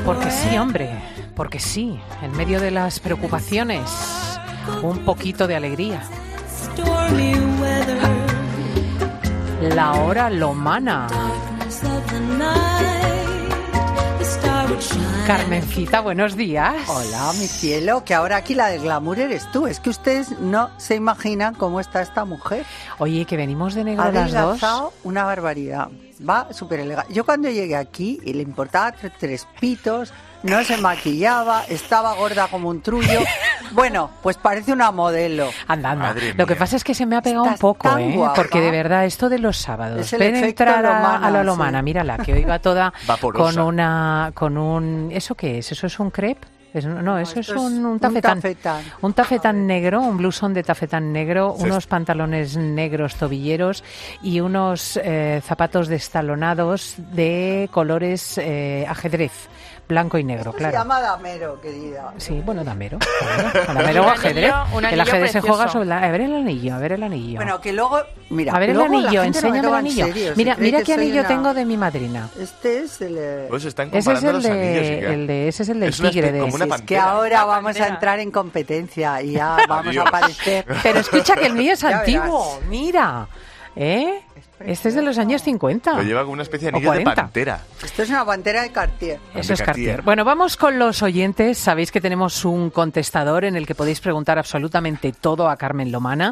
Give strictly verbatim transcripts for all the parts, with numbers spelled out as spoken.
Porque sí, hombre, porque sí, en medio de las preocupaciones, un poquito de alegría. La hora lomana. Carmencita, buenos días. Hola, mi cielo, que ahora aquí la del glamour eres tú. Es que ustedes no se imaginan cómo está esta mujer. Oye, que venimos de negro ha las dos. Una barbaridad. Va súper elegante. Yo cuando llegué aquí y le importaba tres, tres pitos, no se maquillaba, estaba gorda como un trullo. Bueno, pues parece una modelo. Anda, anda. Lo que pasa es que se me ha pegado Estás un poco, tan ¿eh? guapa. Porque de verdad, esto de los sábados, Es el ven efecto entrar a, Lomana, a la lomana, sí. mírala, que hoy va toda Vaporosa. con una, con un, ¿eso qué es? ¿Eso es un crepe? Es- no, No, eso esto es un, es un un tafetán. tafetán. Un tafetán negro, un blusón de tafetán negro, Sí. unos pantalones negros tobilleros y unos eh, zapatos destalonados de colores eh, ajedrez, blanco y negro, Esto claro. se llama damero, querida. Sí, bueno, damero. Claro. Damero o Un ajedrez. anillo- un El anillo ajedrez se precioso. juega sobre la... A ver el anillo, a ver el anillo. Bueno, que luego, mira, a ver el luego la anillo, gente no me enséñame el toma en anillo. serio, se Mira, cree mira que qué soy anillo una- tengo de mi madrina. Este es el... eh, Pues están Ese es comparando el los de, anillos. y que- el de, ese es el del Es una tigre espe- de... como una Si es que pantera. ahora La vamos pantera. a entrar en competencia y ya vamos Adiós. a aparecer. Pero escucha que el mío es Ya antiguo, verás. mira, ¿eh? Este es de los años cincuenta. Lo lleva como una especie de O anillo de cuarenta. pantera. Esto es una pantera de Cartier. Eso De es Cartier. Cartier. Bueno, vamos con los oyentes. Sabéis que tenemos un contestador en el que podéis preguntar absolutamente todo a Carmen Lomana.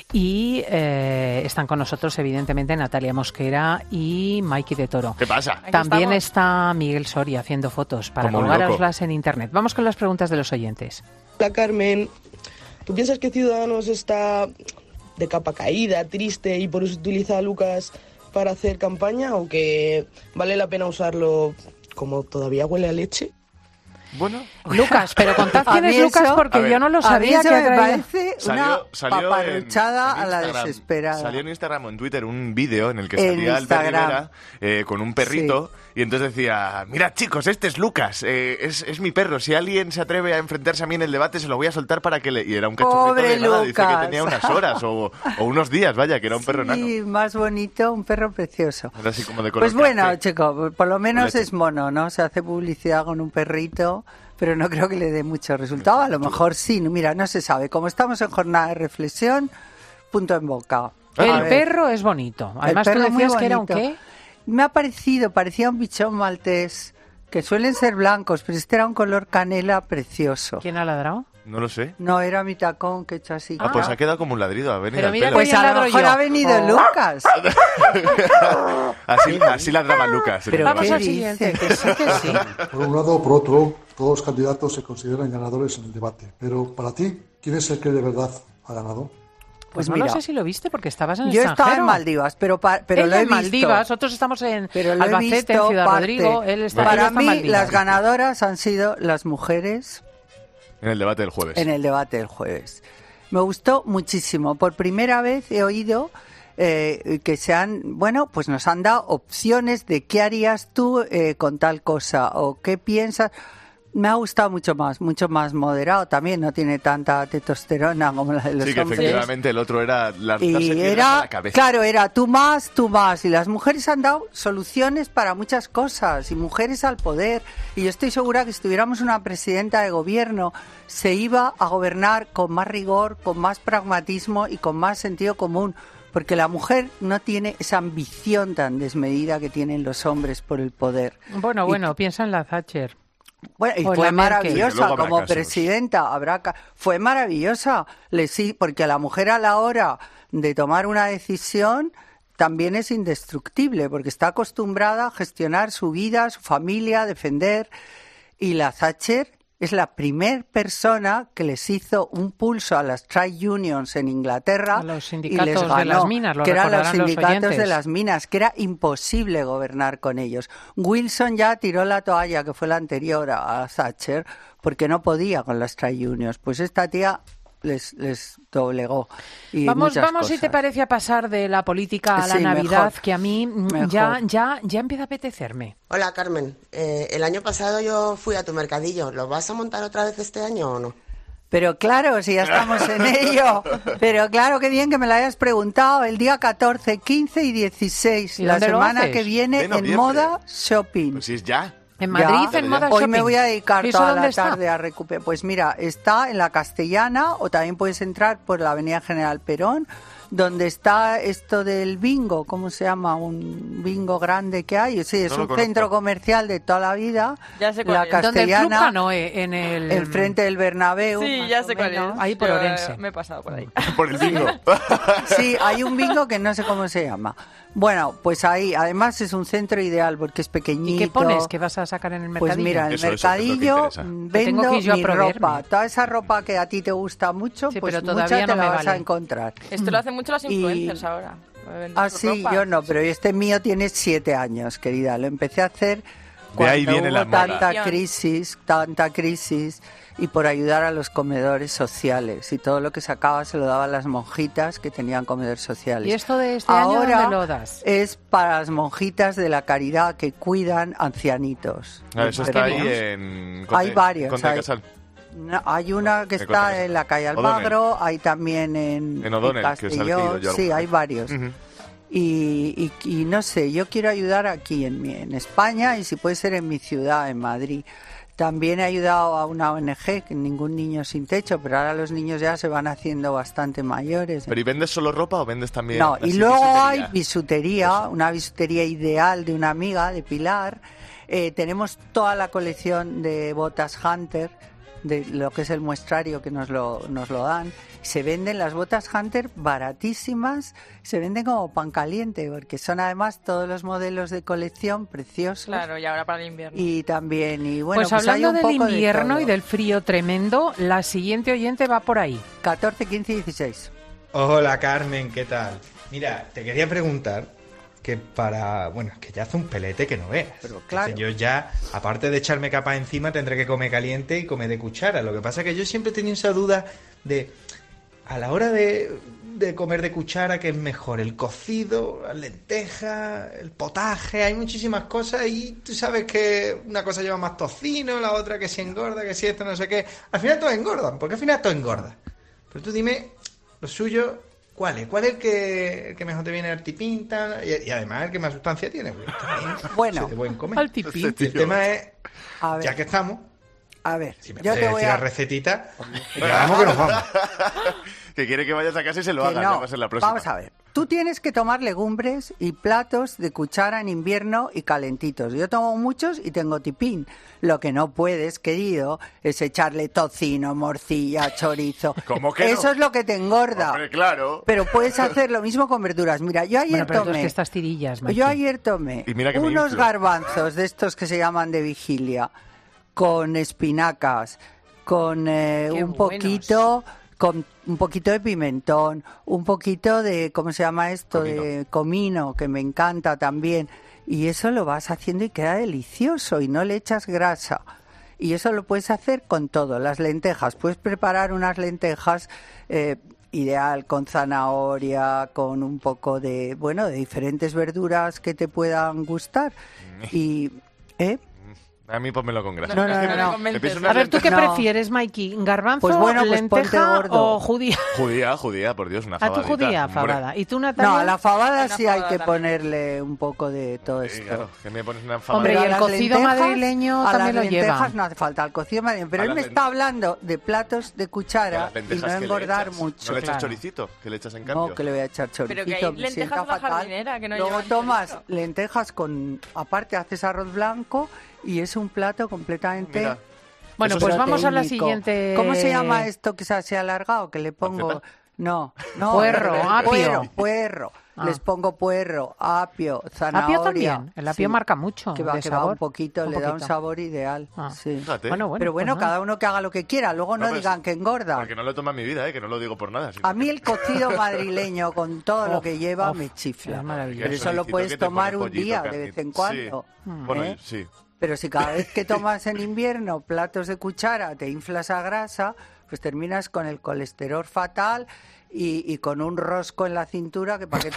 Y eh, están con nosotros, evidentemente, Natalia Mosquera y Maiki de Toro. ¿Qué pasa? Aquí También estamos. está Miguel Soria haciendo fotos para Como un loco. colgaroslas en internet. Vamos con las preguntas de los oyentes. Hola Carmen, ¿tú piensas que Ciudadanos está de capa caída, triste y por eso utiliza a Lucas para hacer campaña o que vale la pena usarlo como todavía huele a leche? Bueno, Lucas, pero contad A quién es mí Lucas eso- porque a ver, yo no lo A mí sabía eso que me ha traído- parece salió, una salió en- paparruchada en a la Instagram. desesperada. Salió en Instagram o en Twitter un vídeo en el que En salía Albert Instagram. Rivera eh, con un perrito y entonces decía, mirad chicos, este es Lucas, eh, es, es mi perro, si alguien se atreve a enfrentarse a mí en el debate se lo voy a soltar para que le... Y era un cachorrito Pobre de nada, dice que Lucas. tenía unas horas o, o unos días, vaya, que era un perro enano. Sí, más bonito, un perro precioso. Era así como de color Pues bueno, café. chico, por lo menos leche. es mono, ¿no? Se hace publicidad con un perrito, pero no creo que le dé mucho resultado. A lo mejor sí, mira, no se sabe. Como estamos en jornada de reflexión, punto en boca. A El ver, perro es bonito. Además, el tú perro muy decías que era un bonito. qué. Me ha parecido, parecía un bichón maltés, que suelen ser blancos, pero este era un color canela precioso. ¿Quién ha ladrado? No lo sé. No, era mi tacón que he hecho así. Ah, pues ha quedado como un ladrido, ha venido Pero al mira pelo. Pues Hoy a lo ladro mejor yo. ha venido Oh. Lucas. Así, así ladraba Lucas. Pero Vamos ¿qué al siguiente, dice? que sí, que sí. Por un lado o por otro, todos los candidatos se consideran ganadores en el debate. Pero para ti, ¿quién es el que de verdad ha ganado? Pues Pues no mira, lo sé si lo viste porque estabas en el yo estaba extranjero. en Maldivas, pero, pa- pero Ella lo he en visto. Maldivas, nosotros estamos en Pero lo he Albacete, en visto Ciudad parte. Rodrigo. Él está, ella Para está en mí, Maldivas. las ganadoras han sido las mujeres En el debate del jueves. en el debate del jueves. Me gustó muchísimo. Por primera vez he oído eh, que se han, bueno, pues nos han dado opciones de qué harías tú eh, con tal cosa o qué piensas. Me ha gustado mucho más, mucho más moderado también, no tiene tanta testosterona como la de los Sí, que hombres. efectivamente el otro era lanzarse Y piedras a era, la cabeza. claro, era tú más, tú más. Y las mujeres han dado soluciones para muchas cosas y mujeres al poder. Y yo estoy segura que si tuviéramos una presidenta de gobierno, se iba a gobernar con más rigor, con más pragmatismo y con más sentido común. Porque la mujer no tiene esa ambición tan desmedida que tienen los hombres por el poder. Bueno, Y- bueno, piensa en la Thatcher. Bueno, y O la fue Merkel. Desde maravillosa luego habrá como casos. presidenta, habrá ca- fue maravillosa, Le sí, porque a la mujer a la hora de tomar una decisión también es indestructible, porque está acostumbrada a gestionar su vida, su familia, defender. Y la Thatcher es la primer persona que les hizo un pulso a las trade unions en Inglaterra A los y sindicatos les de ganó, las minas, lo que eran los recordarán los sindicatos de oyentes. las minas, que era imposible gobernar con ellos. Wilson ya tiró la toalla, que fue la anterior a Thatcher, porque no podía con las trade unions. Pues esta tía les, les doblegó. Y Vamos, muchas vamos si te cosas. parece a pasar de la política a la Sí, Navidad, mejor. que a mí mm, Mejor. ya, ya, ya empieza a apetecerme. Hola Carmen, eh, el año pasado yo fui a tu mercadillo, ¿lo vas a montar otra vez este año o no? Pero claro, si ya estamos en ello. Pero claro, qué bien que me lo hayas preguntado. El día catorce, quince y dieciséis, ¿Y la dónde lo semana haces? que viene De en noviembre. Moda Shopping. Pues si es ya. En Madrid, Ya. en Moda Hoy Shopping. me voy a dedicar ¿Y eso toda dónde la está? tarde a recuperar. Pues mira, está en la Castellana o también puedes entrar por la Avenida General Perón, donde está esto del bingo, ¿cómo se llama? Un bingo grande que hay. Sí, es No lo un conozco. centro comercial de toda la vida. Ya sé cuál la es. Donde el Club Castellana, Canoe, en el... enfrente del Bernabéu. Sí, más ya o sé cuál es. menos. Ahí por Yo, Orense. eh, Me he pasado por ahí. Por el bingo. Sí, hay un bingo que no sé cómo se llama. Bueno, pues ahí, además es un centro ideal porque es pequeñito. ¿Y qué pones? ¿Qué vas a sacar en el mercadillo? Pues mira, en el Eso, eso, es lo que mercadillo interesa. mm, Que tengo vendo que ir yo a mi proveerme. ropa. Toda esa ropa que a ti te gusta mucho, Sí, pues pero mucha todavía te no la me vas a vale. encontrar. Esto lo hacen mucho las Y- influencers ahora. Venden Ah, su sí, ropa. yo no, pero este mío tiene siete años, querida. Lo empecé a hacer De ahí cuando viene hubo la moda. tanta crisis, tanta crisis, y por ayudar a los comedores sociales. Y todo lo que sacaba se lo daba a las monjitas que tenían comedores sociales. ¿Y esto de este año Ahora dónde lo das? es para las monjitas de la caridad que cuidan ancianitos. Ah, eso Pero está ahí no. en... Hay Conde- varios, Conde de hay- Casal. No, hay una que De está Corte en la calle O'Donnell. Almagro, hay también en, En O'Donnell, que es al que he ido Castelló. yo Sí, alguna hay vez. varios. Ujú. Y, y- y no sé, yo quiero ayudar aquí en, mi- en España y si puede ser en mi ciudad, en Madrid. También he ayudado a una O N G, que ningún niño sin techo, pero ahora los niños ya se van haciendo bastante mayores. ¿Pero y vendes solo ropa o vendes también...? No, así y luego bisutería? hay bisutería, una bisutería ideal de una amiga, de Pilar. Eh, tenemos toda la colección de botas Hunter, de lo que es el muestrario que nos lo, nos lo dan. Se venden las botas Hunter baratísimas, se venden como pan caliente, porque son además todos los modelos de colección preciosos. Claro, y ahora para el invierno. Y también, y bueno, pues, pues hay hablando un del poco de invierno todo. y del frío tremendo, la siguiente oyente va por ahí. catorce, quince y dieciséis. Hola Carmen, ¿qué tal? Mira, te quería preguntar que para... Bueno, es que ya hace un pelete que no veas. Pero claro. Entonces, yo ya, aparte de echarme capa encima, tendré que comer caliente y comer de cuchara. Lo que pasa es que yo siempre he tenido esa duda de... A la hora de, de comer de cuchara, ¿qué es mejor? ¿El cocido, las lentejas, el potaje? Hay muchísimas cosas y tú sabes que una cosa lleva más tocino, la otra que si engorda, que si esto, no sé qué. Al final todos engordan, porque al final todo engorda. Pero tú dime, lo suyo, ¿cuál es? ¿Cuál es el que, el que mejor te viene al tipín? Tal? Y, y además el que más sustancia tiene. Porque también Bueno. se te pueden comer. Al tipín. Y el tema es, A ver, ya que estamos, a ver, si me yo te puedes voy decir a... la recetita, y que vamos que nos vamos. Que quiere que vayas a casa y se lo Que haga, no. ya va a ser la próxima. Vamos a ver. Tú tienes que tomar legumbres y platos de cuchara en invierno y calentitos. Yo tomo muchos y tengo tipín. Lo que no puedes, querido, es echarle tocino, morcilla, chorizo. ¿Cómo que no? Eso es lo que te engorda. Hombre, claro. Pero puedes hacer lo mismo con verduras. Mira, yo ayer Bueno, pero tomé... entonces que estas tirillas, Maite. Yo ayer tomé Y mira que me unos inflo. garbanzos de estos que se llaman de vigilia, con espinacas, con eh, Qué un buenos. poquito, con un poquito de pimentón, un poquito de, ¿cómo se llama esto? Comino. De comino, que me encanta también. Y eso lo vas haciendo y queda delicioso y no le echas grasa. Y eso lo puedes hacer con todo. Las lentejas, puedes preparar unas lentejas eh, ideal con zanahoria, con un poco de, bueno, de diferentes verduras que te puedan gustar. Y, ¿eh? A mí pónmelo con grasa. No, no, Es que no, me- no. me convences. pienso A unas ver, ¿tú qué lentejas- No. prefieres, Mikey? ¿Garbanzo, Pues bueno, pues ponte lenteja gordo. o judía? Judía, judía, por Dios, una A tu fabadita. judía, hombre. fabada. ¿Y tú, Natalia? No, a la fabada Una sí hay fabada que también. ponerle un poco de todo Sí, esto. claro, que me pones una fabada. Hombre, y Pero a el las cocido lentejas- madrileño a también las lo lleva. lentejas no hace falta, al cocido madrileño. Pero A él las me len- está hablando de platos de ¿A cuchara las y lentejas no qué le engordar echas? mucho. ¿No le echas claro. choricito? ¿Qué le echas en cambio? No, que le voy a echar choricito. Pero que hay me lentejas sienta de la fatal. jardinera que no Luego llevan tomas chorizo. lentejas con... Aparte haces arroz blanco y es un plato completamente... Mira. Bueno, Eso pues es vamos a la proteínico. siguiente... ¿Cómo se llama esto que se hace alargado? Que le pongo... ¿Panceta? No, no. Puerro, eh, apio. Puerro, puerro. Ah. Les pongo puerro, apio, zanahoria. Apio también. El apio Sí. marca mucho Que va, de que va sabor. un poquito, Un le da un poquito. sabor ideal. Ah. Sí. Fíjate. Bueno, bueno. Pero bueno, pues nada. cada uno que haga lo que quiera. Luego no, No, pero digan sí. que engorda. Porque no lo toma en mi vida, ¿eh? Que no lo digo por nada. sino A mí que- el cocido madrileño con todo lo Of, que lleva of, me chifla. es maravilloso. Pero eso lo Choricito puedes que te tomar pone un pollito, día de carnita. vez en Sí. cuando. Bueno, ¿eh? sí. Pero si cada vez que tomas en invierno platos de cuchara te inflas a grasa, pues terminas con el colesterol fatal y, y con un rosco en la cintura que para qué te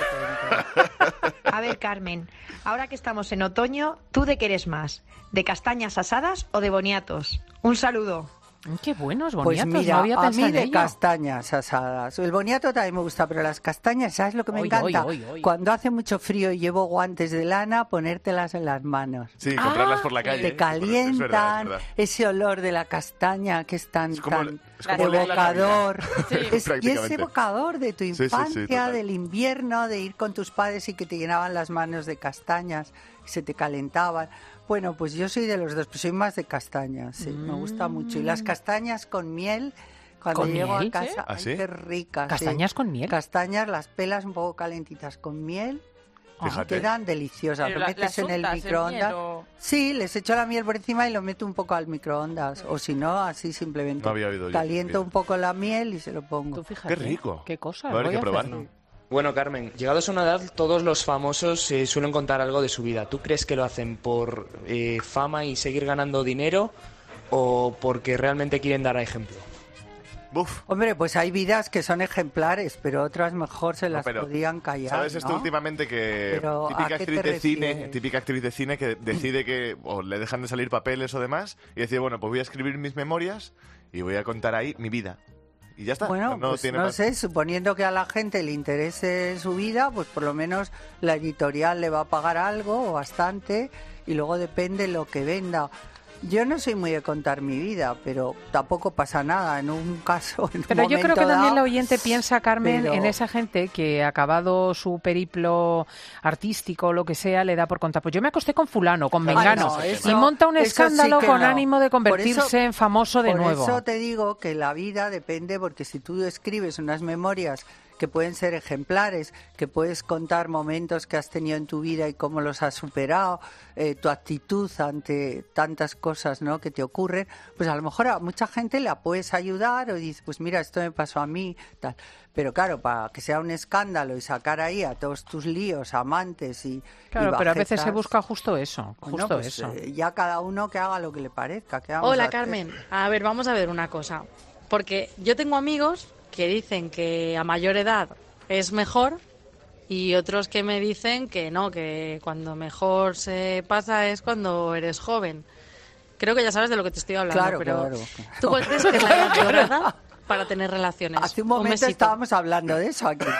cuento. A ver, Carmen, ahora que estamos en otoño, ¿tú de qué eres más? ¿De castañas asadas o de boniatos? Un saludo. Qué buenos Pues boniatos, mira, no había a pensado mí en de ello. castañas asadas. El boniato también me gusta, pero las castañas, ¿sabes lo que me Oy, encanta? oy, oy, oy. Cuando hace mucho frío y llevo guantes de lana, ponértelas en las manos. Sí, comprarlas Ah, por la calle. Te ¿eh? Es verdad, calientan, es verdad. ese olor de la castaña que es tan, Es como- tan es como oler la evocador. Sí, Es- y es prácticamente. evocador de tu Sí, sí, sí, infancia, total. del invierno, de ir con tus padres y que te llenaban las manos de castañas y se te calentaban. Bueno, pues yo soy de los dos, pero soy más de castañas, sí, me gusta mucho. Y las castañas con miel, cuando ¿Con llego miel? a casa, ¿Sí? ¿Ah, ay, sí? qué ricas. sí. ¿Castañas con miel? Castañas, las pelas un poco calentitas con miel. Fíjate. Quedan deliciosas. Pero Lo la- metes las en el untas en microondas. miel o- Sí, les echo la miel por encima y lo meto un poco al microondas. O si no, así simplemente No había oído yo caliento miel. un poco la miel y se lo pongo. Tú fíjate. Qué rico. Qué cosa. Va a haber voy que a probarlo. hacerlo. Bueno, Carmen, llegados a una edad, todos los famosos eh, suelen contar algo de su vida. ¿Tú crees que lo hacen por eh, fama y seguir ganando dinero o porque realmente quieren dar ejemplo? Buf. Hombre, pues hay vidas que son ejemplares, pero otras mejor se No, las pero, podían callar. ¿Sabes esto ¿no? últimamente que Pero, ¿a típica qué actriz te de cine, refieres? típica actriz de cine que decide que o le dejan de salir papeles o demás y decide, bueno, pues voy a escribir mis memorias y voy a contar ahí mi vida. Y ya está. Bueno, no pues tiene no más. sé, suponiendo que a la gente le interese su vida, pues por lo menos la editorial le va a pagar algo o bastante y luego depende lo que venda. Yo no soy muy de contar mi vida, pero tampoco pasa nada en un caso. En un Pero yo creo momento que también dado, la oyente piensa, Carmen, pero- en esa gente que acabado su periplo artístico o lo que sea, le da por contar. Pues yo me acosté con fulano, con Ay, mengano, no, eso- y monta un eso sí escándalo que con no. ánimo de Por convertirse eso- en famoso de por nuevo. eso te digo que la vida depende, porque si tú escribes unas memorias que pueden ser ejemplares, que puedes contar momentos que has tenido en tu vida y cómo los has superado, eh, tu actitud ante tantas cosas, ¿no?, que te ocurren, pues a lo mejor a mucha gente la puedes ayudar o dices, pues mira, esto me pasó a mí, tal. Pero claro, para que sea un escándalo y sacar ahí a todos tus líos, amantes y Claro, y pero a veces se bajezas, busca justo eso, bueno, justo pues, eso. eh, ya cada uno que haga lo que le parezca. ¿qué vamos a Hola, hacer? Carmen. A ver, vamos a ver una cosa. Porque yo tengo amigos que dicen que a mayor edad es mejor y otros que me dicen que no, que cuando mejor se pasa es cuando eres joven. Creo que ya sabes de lo que te estoy hablando, Claro, pero claro, claro. ¿tú cuál crees que es la edad dorada para tener relaciones? Hace un momento besito. estábamos hablando de eso aquí.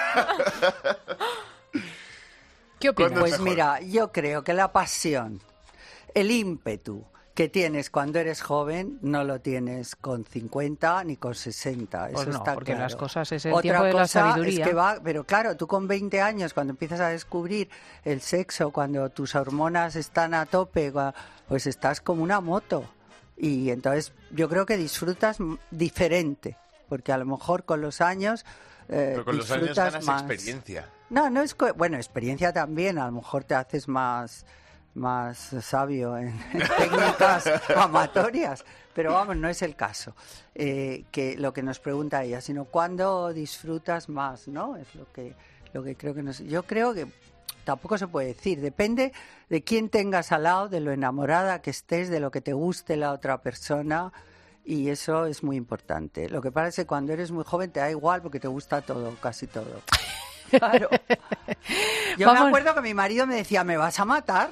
¿Qué opinas? ¿Cuándo es Pues mejor? mira, yo creo que la pasión, el ímpetu que tienes cuando eres joven no lo tienes con cincuenta ni con sesenta. Pues eso no, está porque claro. las cosas es el Otra tiempo de la cosa sabiduría. Es que va, pero claro, tú con veinte años, cuando empiezas a descubrir el sexo, cuando tus hormonas están a tope, gua- pues estás como una moto. Y entonces yo creo que disfrutas m- diferente, porque a lo mejor con los años eh, Pero con los años disfrutas ganas más. experiencia. No, no es co- bueno, experiencia también, a lo mejor te haces más más sabio en, en técnicas amatorias, pero vamos, no es el caso. Eh, que lo que nos pregunta ella, sino cuándo disfrutas más, ¿no? Es lo que lo que creo que nos yo creo que tampoco se puede decir, depende de quién tengas al lado, de lo enamorada que estés, de lo que te guste la otra persona. Y eso es muy importante. Lo que pasa es que cuando eres muy joven te da igual porque te gusta todo, casi todo. Claro. Yo Vamos. me acuerdo que mi marido me decía, ¿me vas a matar?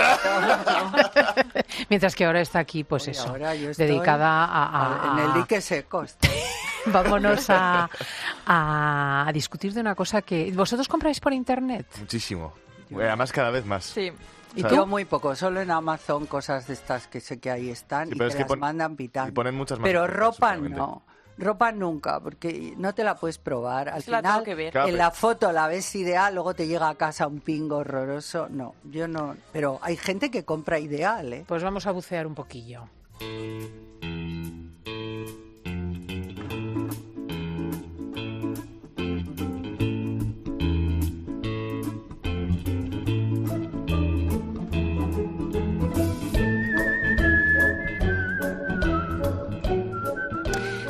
Mientras que ahora está aquí, pues Oye, eso, ahora yo estoy dedicada a... a- En el a- dique seco. estoy. Vámonos a, a, a discutir de una cosa que... ¿Vosotros compráis por internet? Muchísimo. Además, cada vez más. Sí. Y ¿Sabes? yo muy poco, solo en Amazon cosas de estas que sé que ahí están Sí, y pero que es que las pon- mandan pitando. y ponen muchas más Pero ofertas, ropa seguramente. no. Ropa nunca, porque no te la puedes probar. Al Es que la final, tengo que ver. Claro, en pero- la foto la ves ideal, luego te llega a casa un pingo horroroso. No, yo no. Pero hay gente que compra ideal, ¿eh? Pues vamos a bucear un poquillo.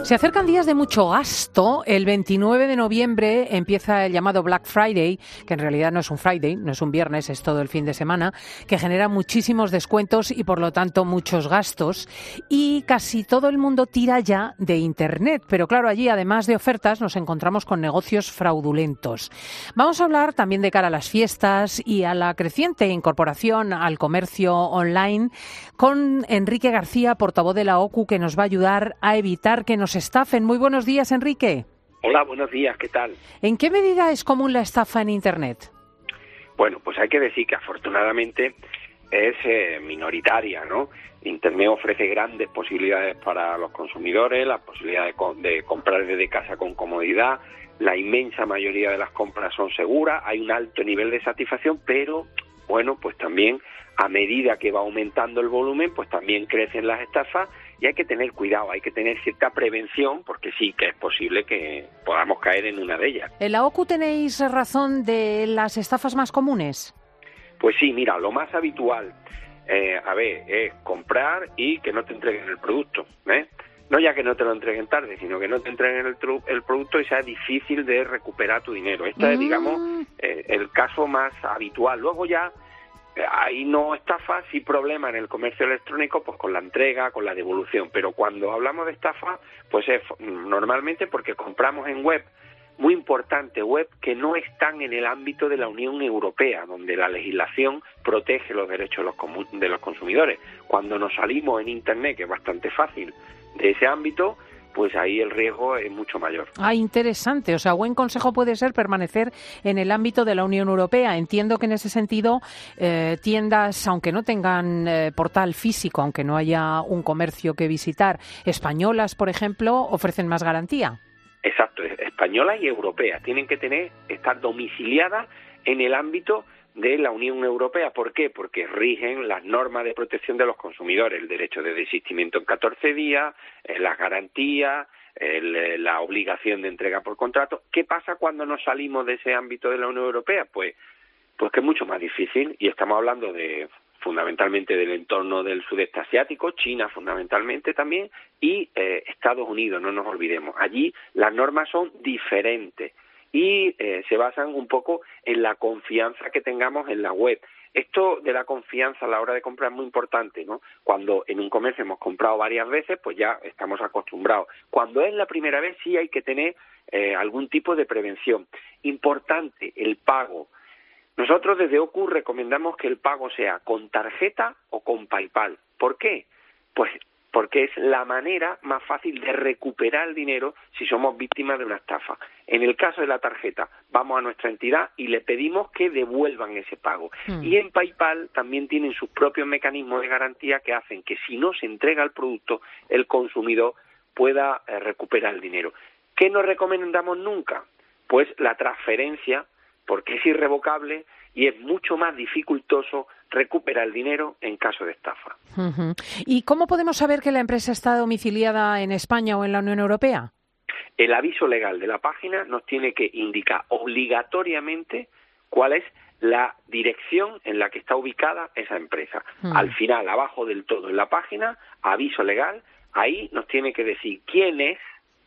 Se acercan días de mucho gasto. El veintinueve de noviembre empieza el llamado Black Friday, que en realidad no es un Friday, no es un viernes, es todo el fin de semana, que genera muchísimos descuentos y por lo tanto muchos gastos. Y casi todo el mundo tira ya de Internet. Pero claro, allí además de ofertas nos encontramos con negocios fraudulentos. Vamos a hablar también de cara a las fiestas y a la creciente incorporación al comercio online con Enrique García, portavoz de la O C U, que nos va a ayudar a evitar que nos estafen. Muy buenos días, Enrique. Hola, buenos días, ¿qué tal? ¿En qué medida es común la estafa en Internet? Bueno, pues hay que decir que afortunadamente es eh, minoritaria, ¿no? Internet ofrece grandes posibilidades para los consumidores, la posibilidad de, co- de comprar desde casa con comodidad, la inmensa mayoría de las compras son seguras, hay un alto nivel de satisfacción, pero bueno, pues también a medida que va aumentando el volumen, pues también crecen las estafas y hay que tener cuidado, hay que tener cierta prevención porque sí que es posible que podamos caer en una de ellas. ¿En la O C U tenéis razón de las estafas más comunes? Pues sí, mira, lo más habitual, eh, a ver, es comprar y que no te entreguen el producto, ¿eh? No ya que no te lo entreguen tarde, sino que no te entreguen el, tru- el producto y sea difícil de recuperar tu dinero. Este mm. es, digamos, eh, el caso más habitual. Luego ya eh, ahí no estafa, sí problema en el comercio electrónico, pues con la entrega, con la devolución. Pero cuando hablamos de estafa, pues es normalmente porque compramos en web, muy importante, web que no están en el ámbito de la Unión Europea, donde la legislación protege los derechos de los, comu- de los consumidores. Cuando nos salimos en Internet, que es bastante fácil, de ese ámbito, pues ahí el riesgo es mucho mayor. Ah, interesante. O sea, buen consejo puede ser permanecer en el ámbito de la Unión Europea. Entiendo que en ese sentido eh, tiendas, aunque no tengan eh, portal físico, aunque no haya un comercio que visitar, españolas, por ejemplo, ofrecen más garantía. Exacto, españolas y europeas. Tienen que tener, estar domiciliadas en el ámbito de la Unión Europea. ¿Por qué? Porque rigen las normas de protección de los consumidores, el derecho de desistimiento en catorce días, eh, las garantías, el, la obligación de entrega por contrato. ¿Qué pasa cuando nos salimos de ese ámbito de la Unión Europea? Pues, pues que es mucho más difícil, y estamos hablando de fundamentalmente del entorno del sudeste asiático, China fundamentalmente también, y eh, Estados Unidos, no nos olvidemos. Allí las normas son diferentes y eh, se basan un poco en la confianza que tengamos en la web. Esto de la confianza a la hora de comprar es muy importante, ¿no? Cuando en un comercio hemos comprado varias veces, pues ya estamos acostumbrados. Cuando es la primera vez, sí hay que tener eh, algún tipo de prevención. Importante, el pago. Nosotros desde O C U recomendamos que el pago sea con tarjeta o con PayPal. ¿Por qué? Pues porque es la manera más fácil de recuperar el dinero si somos víctimas de una estafa. En el caso de la tarjeta, vamos a nuestra entidad y le pedimos que devuelvan ese pago. Mm. Y en PayPal también tienen sus propios mecanismos de garantía que hacen que si no se entrega el producto, el consumidor pueda eh, recuperar el dinero. ¿Qué no recomendamos nunca? Pues la transferencia, porque es irrevocable y es mucho más dificultoso recuperar el dinero en caso de estafa. Uh-huh. ¿Y cómo podemos saber que la empresa está domiciliada en España o en la Unión Europea? El aviso legal de la página nos tiene que indicar obligatoriamente cuál es la dirección en la que está ubicada esa empresa. Uh-huh. Al final, abajo del todo en la página, aviso legal, ahí nos tiene que decir quién es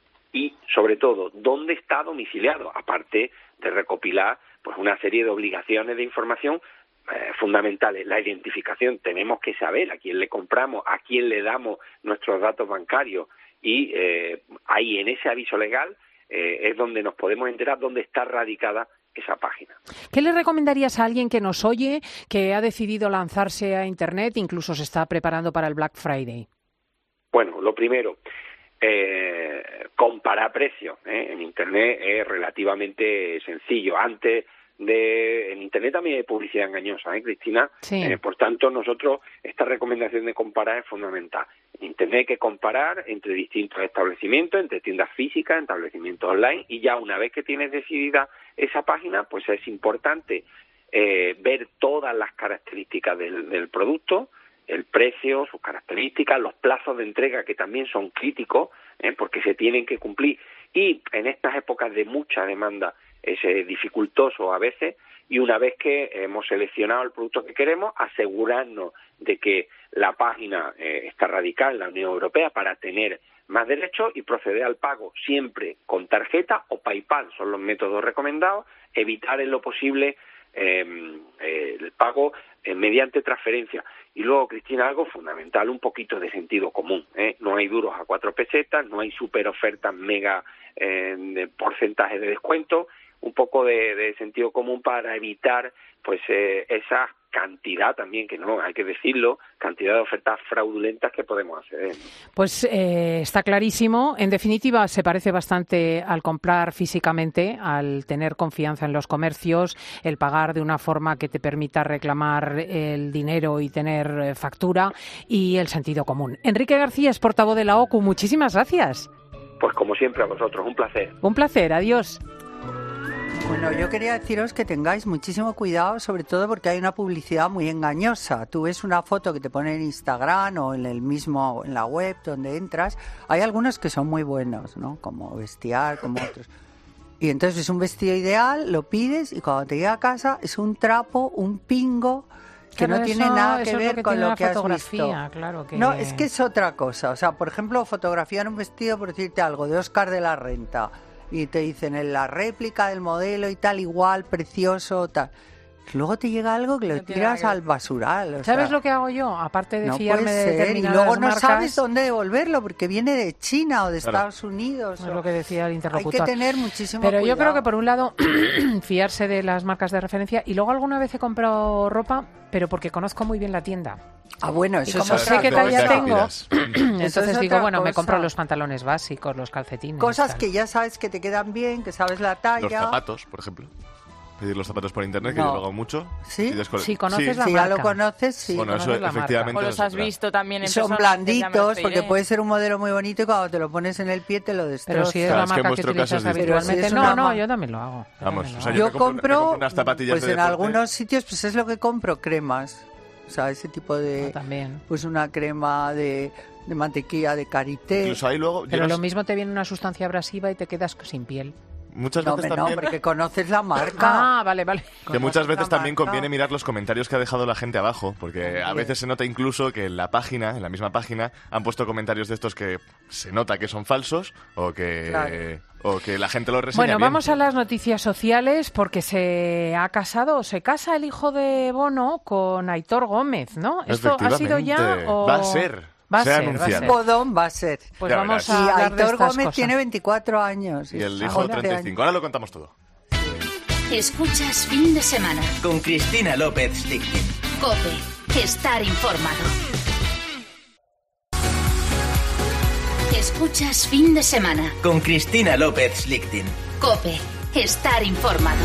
y, sobre todo, dónde está domiciliado, aparte de recopilar pues una serie de obligaciones de información eh, fundamentales. La identificación, tenemos que saber a quién le compramos, a quién le damos nuestros datos bancarios y eh, ahí en ese aviso legal eh, es donde nos podemos enterar dónde está radicada esa página. ¿Qué le recomendarías a alguien que nos oye, que ha decidido lanzarse a Internet, incluso se está preparando para el Black Friday? Bueno, lo primero, eh, comparar precios, ¿eh? En Internet es relativamente sencillo. Antes de en Internet también hay publicidad engañosa, ¿eh, Cristina? Sí. Eh, por tanto, nosotros esta recomendación de comparar es fundamental. En Internet hay que comparar entre distintos establecimientos, entre tiendas físicas, establecimientos online, y ya una vez que tienes decidida esa página, pues es importante eh, ver todas las características del, del producto, el precio, sus características, los plazos de entrega que también son críticos, ¿eh? porque se tienen que cumplir. Y en estas épocas de mucha demanda es eh, dificultoso a veces, y una vez que hemos seleccionado el producto que queremos, asegurarnos de que la página eh, está radicada en la Unión Europea para tener más derechos y proceder al pago siempre con tarjeta o PayPal, son los métodos recomendados, evitar en lo posible eh, eh, el pago eh, mediante transferencia. Y luego, Cristina, algo fundamental, un poquito de sentido común, ¿eh? No hay duros a cuatro pesetas, no hay super ofertas mega eh, de porcentaje de descuento, un poco de, de sentido común para evitar pues eh, esa cantidad también, que no, hay que decirlo, cantidad de ofertas fraudulentas que podemos hacer. Pues eh, está clarísimo. En definitiva, se parece bastante al comprar físicamente, al tener confianza en los comercios, el pagar de una forma que te permita reclamar el dinero y tener eh, factura, y el sentido común. Enrique García es portavoz de la O C U. Muchísimas gracias. Pues como siempre a vosotros, un placer. Un placer, adiós. Bueno, yo quería deciros que tengáis muchísimo cuidado, sobre todo porque hay una publicidad muy engañosa. Tú ves una foto que te pone en Instagram o en el mismo, en la web donde entras. Hay algunos que son muy buenos, ¿no? Como Vestiar, como otros. Y entonces es un vestido ideal, lo pides y cuando te llega a casa es un trapo, un pingo que Pero no tiene eso- nada eso que es ver lo que con tiene lo la que has fotografía, visto. claro que- No, es que es otra cosa. O sea, por ejemplo, fotografiar un vestido, por decirte algo, de Óscar de la Renta, y te dicen en la réplica del modelo y tal, igual, precioso, tal. Luego te llega algo que lo No tiene tiras nada al basural. o ¿Sabes sea, lo que hago yo? Aparte de no fiarme puede de ser. Y determinadas luego no marcas, sabes dónde devolverlo porque viene de China o de Claro. Estados Unidos. es o- lo que decía el Hay interlocutor. que tener muchísimo Pero cuidado. yo creo que por un lado fiarse de las marcas de referencia, y luego alguna vez he comprado ropa, pero porque conozco muy bien la tienda. Ah, bueno, Y eso como es sé otra qué talla cosa. tengo, Eso es entonces digo, otra bueno, me cosa. compro los pantalones básicos, los calcetines. Cosas tal. que ya sabes que te quedan bien, que sabes la Los talla. zapatos, por ejemplo. Pedir los zapatos por internet, que No. yo lo hago mucho. ¿Sí? Y descol- Si conoces Sí. la Si ya marca. lo conoces, sí. Bueno, Conoces eso la marca. efectivamente... O los eso has es verdad. visto también en Son persona, que ya me lo blanditos, porque pediré. puede ser un modelo muy bonito y cuando te lo pones en el pie te lo destroza. Pero si es Claro, la es que en marca que, vuestro caso utilizas es distinto. habitualmente. Pero si es No, una no, ma- yo también lo hago. Vamos, o sea, Yo me compro, me compro, compro unas zapatillas pues de en deporte. algunos sitios, pues es lo que compro, cremas. O sea, ese tipo de... también. Pues una crema de, de mantequilla de karité. Incluso ahí luego... Pero llegas- lo mismo te viene una sustancia abrasiva y te quedas sin piel. Muchas No, veces hombre, no, también... porque conoces la marca. Ah, vale, vale. Que muchas veces la también marca. conviene mirar los comentarios que ha dejado la gente abajo, porque a veces se nota incluso que en la página, en la misma página, han puesto comentarios de estos que se nota que son falsos o que, Claro. o que la gente los reseña Bueno, bien. vamos a las noticias sociales, porque se ha casado, se casa el hijo de Bono con Aitor Gómez, ¿no? ¿Esto ha sido ya Efectivamente. o...? Va a ser. Va a Se ha ser, va a anunciado. ser. Bodón va a ser. Pues Ya vamos verás. a Y hablar de Aitor estas Gómez cosas. tiene veinticuatro años. Y el Ah, hijo once treinta y cinco. Ahora lo contamos todo. Escuchas fin de semana. Con Cristina López Sticktin. COPE. Estar informado. Escuchas fin de semana. Con Cristina López Sticktin. COPE. Estar informado.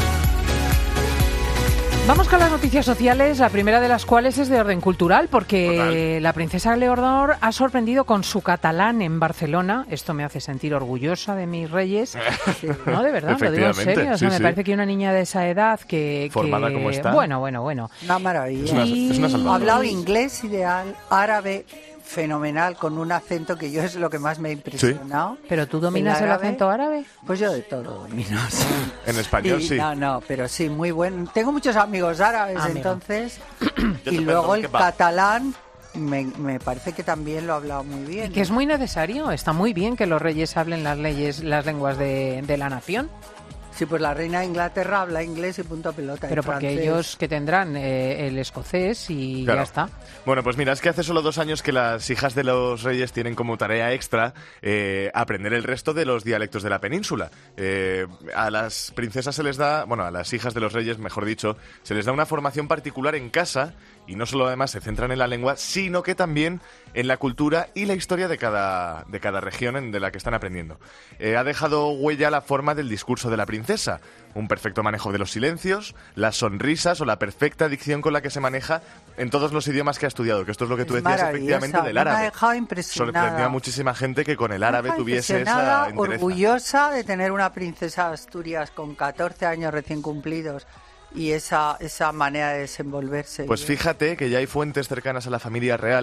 Vamos con las noticias sociales, la primera de las cuales es de orden cultural, porque la princesa Leonor ha sorprendido con su catalán en Barcelona. Esto me hace sentir orgullosa de mis reyes. No, de verdad, lo digo en Efectivamente, serio. O sea, sí, me sí. parece que una niña de esa edad que... Formada que- como está. Bueno, bueno, bueno. Una maravilla. Es una- es una salvadora. Ha hablado inglés ideal, árabe fenomenal, con un acento que yo es lo que más me ha impresionado. ¿Pero tú dominas el árabe, acento árabe? Pues yo de todo domino. sí. En español, Y- sí. No, no, pero sí, muy bueno. Tengo muchos amigos árabes, Ah, mira. entonces. Yo y te luego perdón, el ¿qué va? catalán, me, me parece que también lo ha hablado muy bien. Y que es muy necesario, está muy bien que los reyes hablen las leyes, las lenguas de, de la nación. Sí, pues la reina de Inglaterra habla inglés y punto pelota. y Pero porque francés. ellos que tendrán eh, el escocés y Claro. ya está. Bueno, pues mira, es que hace solo dos años que las hijas de los reyes tienen como tarea extra eh, aprender el resto de los dialectos de la península. Eh, a las princesas se les da, bueno, a las hijas de los reyes, mejor dicho, se les da una formación particular en casa y no solo además se centran en la lengua, sino que también en la cultura y la historia de cada, de cada región en, de la que están aprendiendo. Eh, ha dejado huella la forma del discurso de la princesa, un perfecto manejo de los silencios, las sonrisas o la perfecta dicción con la que se maneja en todos los idiomas que ha estudiado, que esto es lo que tú Es decías maravillosa, efectivamente del me ha árabe. dejado impresionada. Sorprendió a muchísima gente que con el árabe Deja tuviese impresionada, esa entereza. orgullosa de tener una princesa de Asturias con catorce años recién cumplidos y esa, esa manera de desenvolverse. Pues bien. fíjate que ya hay fuentes cercanas a la familia real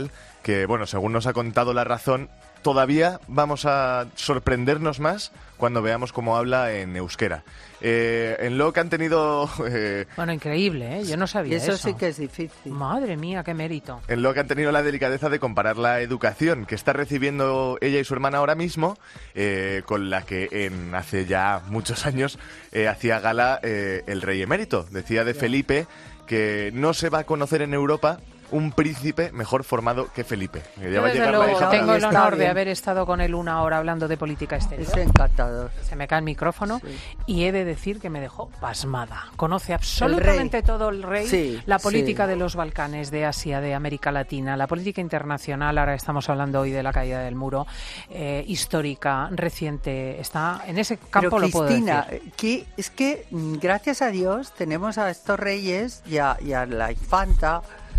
que, bueno, según nos ha contado La Razón, todavía vamos a sorprendernos más cuando veamos cómo habla en euskera. Eh, en L O C han tenido... Eh, bueno, increíble, ¿eh? Yo no sabía eso. Eso sí que es difícil. Madre mía, qué mérito. En L O C han tenido la delicadeza de comparar la educación que está recibiendo ella y su hermana ahora mismo eh, con la que en hace ya muchos años eh, hacía gala eh, el rey emérito. Decía de Felipe que no se va a conocer en Europa un príncipe mejor formado que Felipe. Que ya Yo va a desde llegar la luego hija tengo para- el honor de haber estado con él una hora hablando de política exterior. Es encantador. Se me cae el micrófono Sí. y he de decir que me dejó pasmada. Conoce absolutamente todo el rey, Sí, la política sí. de los Balcanes, de Asia, de América Latina, la política internacional, ahora estamos hablando hoy de la caída del muro, eh, histórica, reciente, está en ese campo. Pero lo puedo Cristina, decir. que es que mm, gracias a Dios tenemos a estos reyes y a, y a la infanta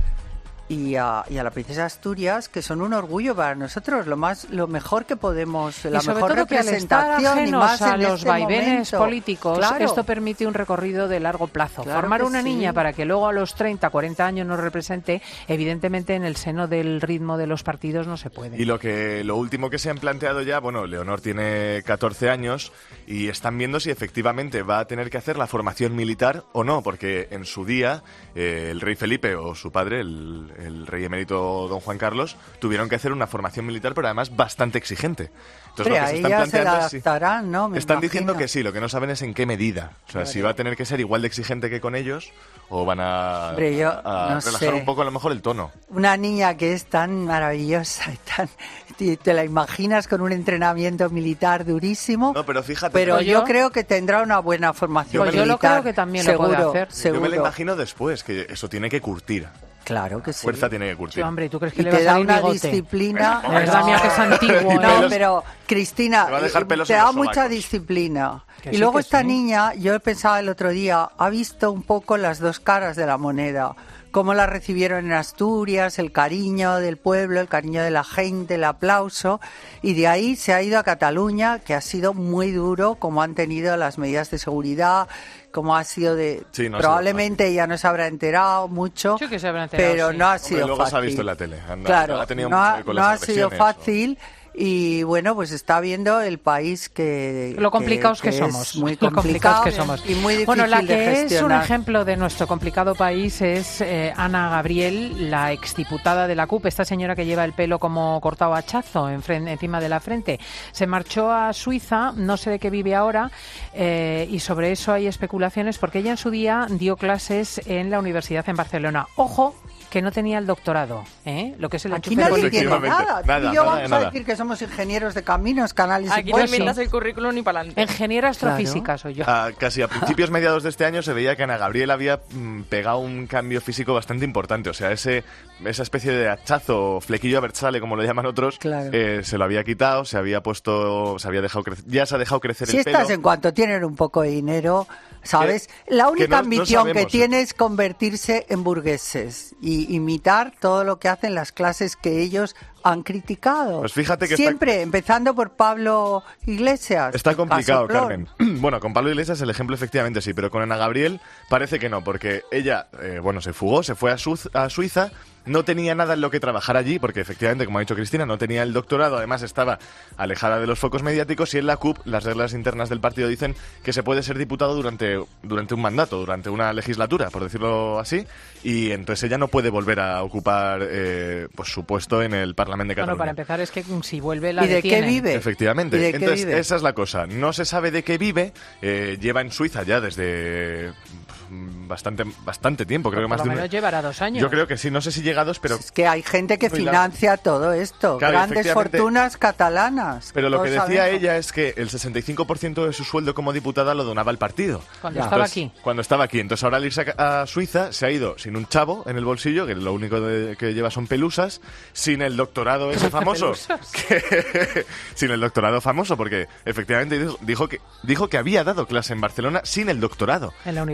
y a, y a la princesa de Asturias, que son un orgullo para nosotros, lo más lo mejor que podemos, la y sobre mejor todo que al estar representación y ajenos más a en los este vaivenes momento. políticos, Claro. esto permite un recorrido de largo plazo. Claro Formar que una sí. niña para que luego a los treinta, cuarenta años nos represente, evidentemente en el seno del ritmo de los partidos no se puede. Y lo que lo último que se han planteado ya, bueno, Leonor tiene catorce años y están viendo si efectivamente va a tener que hacer la formación militar o no, porque en su día eh, el rey Felipe o su padre, el, el rey emérito don Juan Carlos, tuvieron que hacer una formación militar, pero además bastante exigente. Entonces, Hombre, lo que a se están ella se la planteando es si- adaptarán, ¿no? Me están imagino. diciendo que sí, lo que no saben es en qué medida. O sea, Claro. si va a tener que ser igual de exigente que con ellos o van a, Hombre, yo a no relajar sé. un poco a lo mejor el tono. Una niña que es tan maravillosa y tan... Te, te la imaginas con un entrenamiento militar durísimo. No, pero fíjate. Pero Pues yo yo- creo que tendrá una buena formación Pues yo lo militar. creo que también lo seguro, puede hacer. Seguro. Yo me lo imagino después, que eso tiene que curtir. Claro que sí. Fuerza tiene que curtir. Sí, hombre, ¿tú crees que Y le va a te da salir una bigote? disciplina. De verdad, mía, que es antiguo, ¿eh? No, pero Cristina, Te va a dejar pelos te en da los mucha sobacos. disciplina. Que Y sí, luego que esta sí. niña, yo pensaba el otro día, ha visto un poco las dos caras de la moneda. Cómo la recibieron en Asturias, el cariño del pueblo, el cariño de la gente, el aplauso. Y de ahí se ha ido a Cataluña, que ha sido muy duro, como han tenido las medidas de seguridad, como ha sido de... Sí, no ha sido probablemente ella no se habrá enterado mucho, Sí que se habrá enterado, pero sí. no ha Hombre, sido luego fácil. se ha visto en la tele. Anda- Claro, ha tenido no mucho ha, que ver con no las ha sido agresiones, fácil y bueno, pues está viendo el país que Lo complicados que, es somos. muy Lo complicados complicado que somos. y muy difícil bueno, la de que es un gestionar. ejemplo de nuestro complicado país es eh, Ana Gabriel, la exdiputada de la C U P, esta señora que lleva el pelo como cortado a hachazo en fren- encima de la frente. Se marchó a Suiza, no sé de qué vive ahora, eh, y sobre eso hay especulaciones porque ella en su día dio clases en la universidad en Barcelona. Ojo, que no tenía el doctorado, ¿eh? Lo que es el Aquí enchufe nadie tiene político. nada. Tú Nada, y yo nada vamos de a nada. decir que somos ingenieros de caminos, canales Aquí y no puertos. miras el currículum ni para adelante. Ingeniera astrofísica soy yo. A- casi a principios mediados de este año se veía que Ana Gabriel había mm, pegado un cambio físico bastante importante. O sea, ese esa especie de hachazo, flequillo aversale, como lo llaman otros, Claro. eh, se lo había quitado, se había puesto, se había dejado crecer, ya se ha dejado crecer Si el estás pelo. en cuanto tienen un poco de dinero, ¿sabes? La que única no- no ambición que sabemos. tiene es convertirse en burgueses y imitar todo lo que hacen las clases que ellos han criticado. Pues fíjate que está- Siempre, empezando por Pablo Iglesias. Está complicado, Casoplón. Carmen. Bueno, con Pablo Iglesias el ejemplo efectivamente sí, pero con Ana Gabriel parece que no, porque ella, eh, bueno, se fugó, se fue a, Suz- a Suiza, no tenía nada en lo que trabajar allí, porque efectivamente, como ha dicho Cristina, no tenía el doctorado, además estaba alejada de los focos mediáticos y en la C U P las reglas internas del partido dicen que se puede ser diputado durante, durante un mandato, durante una legislatura, por decirlo así, y entonces ella no puede volver a ocupar eh, pues su puesto en el Parlamento de Cataluña. Bueno, para empezar es que mm, si vuelve la ¿Y de qué detienen. vive? Efectivamente. ¿Y de qué Entonces, vive? esa es la cosa. No se sabe de qué vive. eh, lleva en Suiza ya desde mm, bastante bastante tiempo. Creo que Por más lo de un- menos llevará dos años. Yo creo que sí. No sé si llegados, pero... Es que hay gente que Muy largo. financia todo esto. Claro, Grandes efectivamente. fortunas catalanas. Pero lo que todos decía sabemos. ella es que el sesenta y cinco por ciento de su sueldo como diputada lo donaba al partido. Cuando Ya. estaba Entonces, aquí. Cuando estaba aquí. Entonces ahora al irse a, a Suiza se ha ido sin un chavo en el bolsillo, que lo único de- que lleva son pelusas, sin el doctorado ese famoso. Pelusas. que- sin el doctorado famoso, porque efectivamente dijo, dijo que dijo que había dado clase en Barcelona sin el doctorado. En la Entonces, universidad.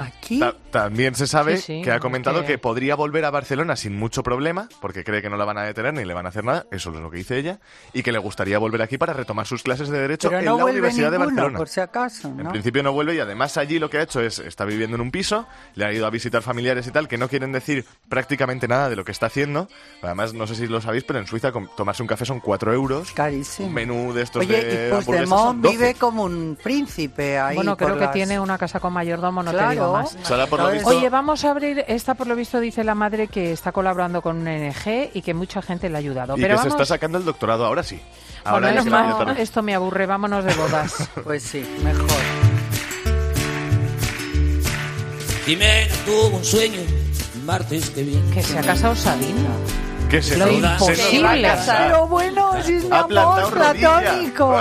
¿Aquí? Ta- también se sabe Sí, sí, que ha comentado que- que podría volver a Barcelona sin mucho problema, porque cree que no la van a detener ni le van a hacer nada, eso es lo que dice ella, y que le gustaría volver aquí para retomar sus clases de Derecho Pero en no la vuelve Universidad ninguno, de Barcelona. por si acaso, En ¿no? principio no vuelve y además allí lo que ha hecho es, está viviendo en un piso, le ha ido a visitar familiares y tal, que no quieren decir prácticamente nada de lo que está haciendo. Además, no sé si lo sabéis, pero en Suiza com- tomarse un café son cuatro euros. Carísimo. Un menú de estos Oye, de y hamburguesas Puigdemont son doce. vive como un príncipe ahí. Bueno, creo por que las- tiene una casa con mayordomo, no te Claro. digo más. Sara, por lo visto- Oye, vamos a abrir, esta por lo visto dice la madre que está colaborando con un O N G y que mucha gente le ha ayudado. Y Pero que se vamos, está sacando el doctorado ahora sí. bueno, Ahora ya menos se la mal, voy a tarde. esto me aburre, vámonos de bodas. Pues sí, mejor. Jimena tuvo un sueño un martes que viene. Que se ha casado Sabina. ¿Qué se Lo se imposible. nos va a casar. Pero bueno, si es mi Ha amor plantado rodilla. platónico.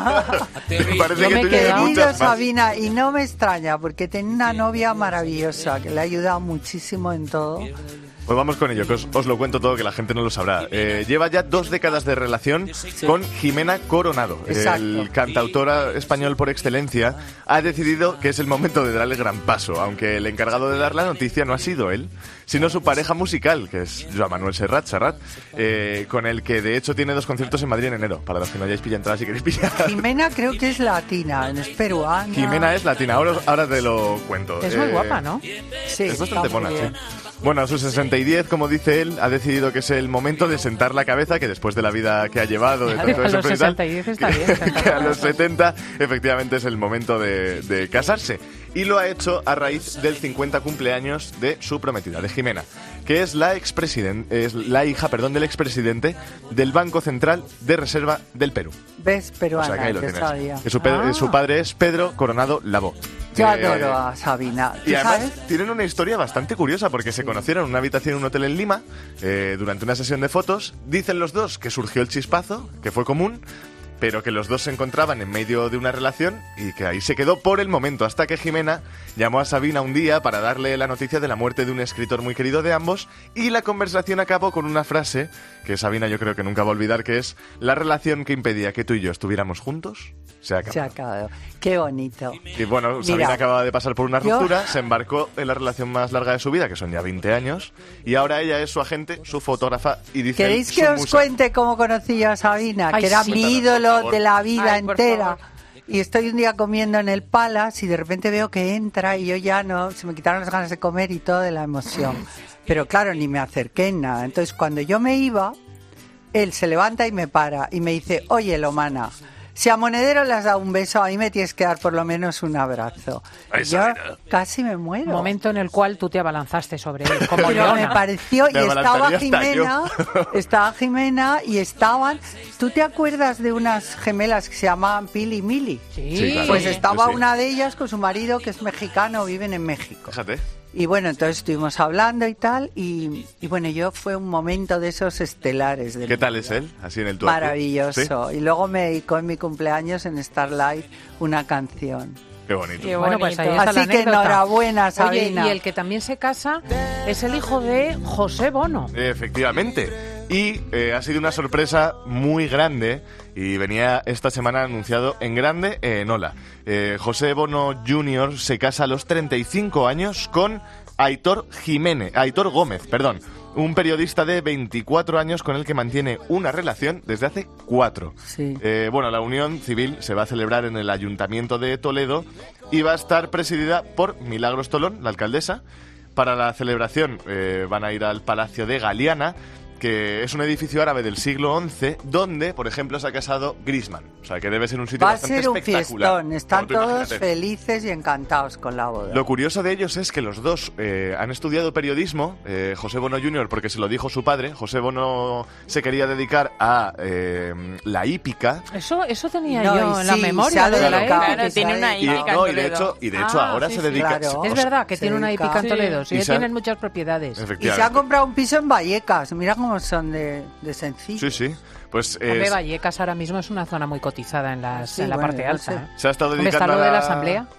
Me parece Yo que me tú he tienes quedado- muchas Querido más. Sabina, y no me extraña, porque tenía una novia maravillosa que le ha ayudado muchísimo en todo. Pues vamos con ello, que os, os lo cuento todo, que la gente no lo sabrá. Eh, lleva ya dos décadas de relación con Jimena Coronado. Exacto. El cantautor español por excelencia ha decidido que es el momento de darle gran paso, aunque el encargado de dar la noticia no ha sido él, sino su pareja musical, que es Joan Manuel Serrat, Serrat eh, con el que de hecho tiene dos conciertos en Madrid en enero, para los que no hayáis pillado entradas si queréis pillar. Jimena creo que es latina, es peruana. Jimena es latina, ahora, ahora te lo cuento. Es muy Eh, guapa, ¿no? Sí, Es bastante está muy mona, sí. bien. Bueno, a sus sesenta y diez, como dice él, ha decidido que es el momento de sentar la cabeza, que después de la vida que ha llevado, de A tanto los sufrir y tal, sesenta y diez está que- bien, sentar que la a los setenta efectivamente es el momento de, de casarse. Y lo ha hecho a raíz del cincuenta cumpleaños de su prometida, de Jimena, que es la expresidente, es la hija, perdón, del expresidente del Banco Central de Reserva del Perú. ¿Ves? O Peruana, sea, que ahí lo que tienes. sabía. Que su, pe- Ah. su padre es Pedro Coronado Labó. Yo Eh, adoro a Sabina. ¿Tú Y además sabes? tienen una historia bastante curiosa porque se conocieron en una habitación en un hotel en Lima eh, durante una sesión de fotos. Dicen los dos que surgió el chispazo, que fue común, pero que los dos se encontraban en medio de una relación y que ahí se quedó por el momento, hasta que Jimena llamó a Sabina un día para darle la noticia de la muerte de un escritor muy querido de ambos, y la conversación acabó con una frase que Sabina yo creo que nunca va a olvidar, que es: la relación que impedía que tú y yo estuviéramos juntos se ha acabado. Se ha acabado. Qué bonito. Y bueno, Sabina Mira, acababa de pasar por una yo- ruptura, se embarcó en la relación más larga de su vida, que son ya veinte años, y ahora ella es su agente, su fotógrafa, y dice ¿Queréis su que os musa. cuente cómo conocí yo a Sabina? Ay, que era sí. mi Cuéntanos, por ídolo favor. de la vida Ay, por entera. favor. Y estoy un día comiendo en el Palace y de repente veo que entra y yo ya no, se me quitaron las ganas de comer y todo de la emoción. Pero claro, ni me acerqué en nada. Entonces cuando yo me iba, él se levanta y me para y me dice: oye, Lomana, si a Monedero le has dado un beso, a mí me tienes que dar por lo menos un abrazo. Ay, Y yo Sabina. casi me muero. Momento en el cual tú te abalanzaste sobre él, como Pero me leona. pareció, y Me estaba abalanzaría hasta Jimena, yo. estaba Jimena y estaban, ¿tú te acuerdas de unas gemelas que se llamaban Pili y Mili? Sí, Sí, claro. Pues estaba Sí, sí. una de ellas con su marido, que es mexicano, viven en México. Fíjate. Y bueno, entonces estuvimos hablando y tal, y, y bueno, yo fue un momento de esos estelares. De ¿Qué mi tal vida. es él? Así en el tuaco. Maravilloso. Y luego me dedicó en mi cumpleaños en Starlight una canción. ¿Sí? Qué bonito. Qué Bueno, pues ahí bonito. está la Así que anécdota. enhorabuena, Sabina. Oye, y el que también se casa es el hijo de José Bono. Efectivamente. Y eh, ha sido una sorpresa muy grande y venía esta semana anunciado en grande en Hola. Eh, José Bono junior se casa a los treinta y cinco años con Aitor Jiménez, Aitor Gómez, perdón, un periodista de veinticuatro años con el que mantiene una relación desde hace cuatro. Sí. Eh, bueno, la unión civil se va a celebrar en el Ayuntamiento de Toledo y va a estar presidida por Milagros Tolón, la alcaldesa. Para la celebración eh, van a ir al Palacio de Galiana, que es un edificio árabe del siglo once, donde, por ejemplo, se ha casado Griezmann. O sea, que debe ser un sitio Va a bastante ser un espectacular. fiestón, están Como tú todos imagínate. felices y encantados con la boda. Lo curioso de ellos es que los dos eh, han estudiado periodismo. eh, José Bono junior porque se lo dijo su padre. José Bono se quería dedicar a eh, la hípica. Eso, eso tenía No, yo y en la sí, se memoria ha de la dedicado, época. Claro, tiene una Y, hípica en no, y de Toledo. hecho, y de hecho Ah, ahora sí, se sí, dedica... claro. o Es sea, verdad que se tiene una dedica. hípica en Sí. Toledo. Sí, Y ya se ha- tienen muchas propiedades. Y se Efectivamente. han comprado un piso en Vallecas. Mira cómo son de, de sencillo. Sí, sí. Pues Hombre, es- Vallecas ahora mismo es una zona muy cotizada en, las, Sí, en la bueno, parte no alta. sé. ¿eh? se ha estado ¿Dónde está dedicando lo a de la la asamblea?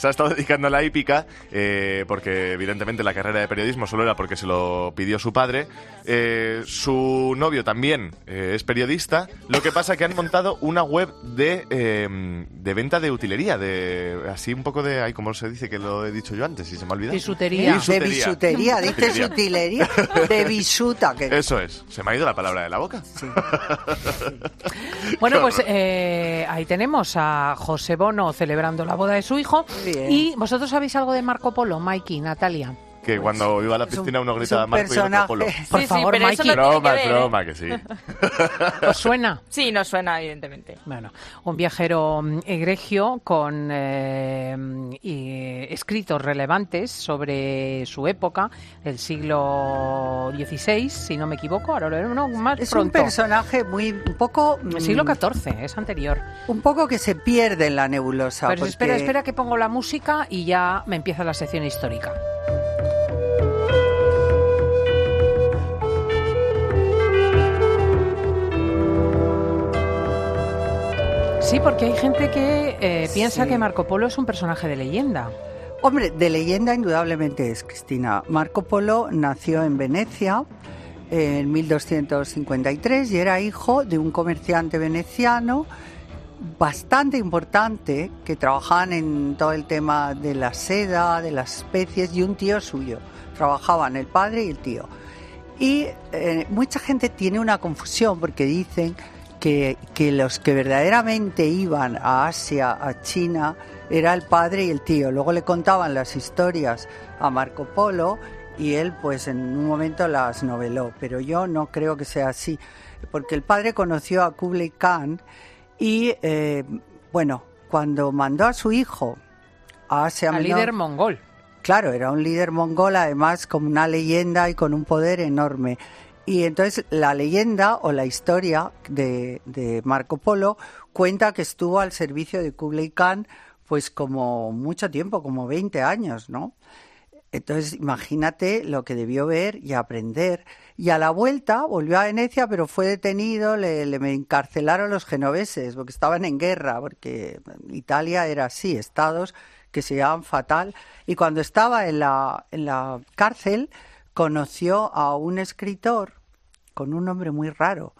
se ha estado dedicando a la hípica, eh, porque evidentemente la carrera de periodismo solo era porque se lo pidió su padre. Eh, su novio también eh, es periodista. Lo que pasa que han montado una web de, eh, de venta de utilería, de así un poco de... Ay, ¿cómo se dice? Que lo he dicho yo antes y se me ha olvidado. Bisutería. De bisutería, dices utilería, de bisuta. Que... Eso es, se me ha ido la palabra de la boca. Sí. Bueno, pues eh, ahí tenemos a José Bono celebrando la boda de su hijo. Bien. ¿Y vosotros sabéis algo de Marco Polo, Mikey, Natalia? Que cuando iba a la piscina uno gritaba Marco y otro Polo. Por Sí, sí, favor, pero eso Mikey. no tiene Broma, que es ver, broma, que sí. ¿Os suena? Sí, nos suena, evidentemente. Bueno, un viajero mm, egregio con eh, y escritos relevantes sobre su época, el siglo dieciséis, si no me equivoco, ahora lo veremos, no, más Es pronto. un personaje muy, un poco... El siglo catorce, es anterior. Un poco que se pierde en la nebulosa. Pero porque... espera, espera que pongo la música y ya me empieza la sección histórica. Sí, porque hay gente que eh, piensa Sí. que Marco Polo es un personaje de leyenda. Hombre, de leyenda indudablemente es, Cristina. Marco Polo nació en Venecia en mil doscientos cincuenta y tres y era hijo de un comerciante veneciano bastante importante que trabajaban en todo el tema de la seda, de las especies, y un tío suyo. Trabajaban el padre y el tío. Y eh, mucha gente tiene una confusión porque dicen que, que los que verdaderamente iban a Asia, a China, era el padre y el tío. Luego le contaban las historias a Marco Polo y él pues en un momento las noveló, pero yo no creo que sea así, porque el padre conoció a Kublai Khan y eh, bueno, cuando mandó a su hijo a Asia Al Menor, líder mongol. claro, era un líder mongol, además con una leyenda y con un poder enorme. Y entonces la leyenda o la historia de, de Marco Polo cuenta que estuvo al servicio de Kublai Khan pues como mucho tiempo, como veinte años, ¿no? Entonces imagínate lo que debió ver y aprender. Y a la vuelta volvió a Venecia, pero fue detenido, le, le encarcelaron los genoveses porque estaban en guerra, porque Italia era así, estados que se llevaban fatal. Y cuando estaba en la, en la cárcel conoció a un escritor con un nombre muy raro,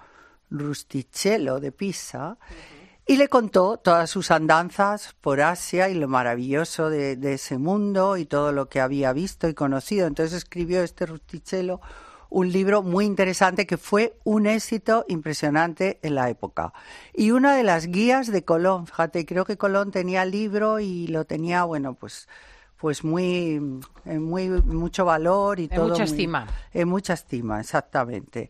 Rustichello de Pisa, y le contó todas sus andanzas por Asia y lo maravilloso de, de ese mundo y todo lo que había visto y conocido. Entonces escribió este Rustichello un libro muy interesante que fue un éxito impresionante en la época. Y una de las guías de Colón, fíjate, creo que Colón tenía el libro y lo tenía, bueno, pues... pues muy, en muy mucho valor y En todo. mucha muy- estima. En mucha estima, exactamente.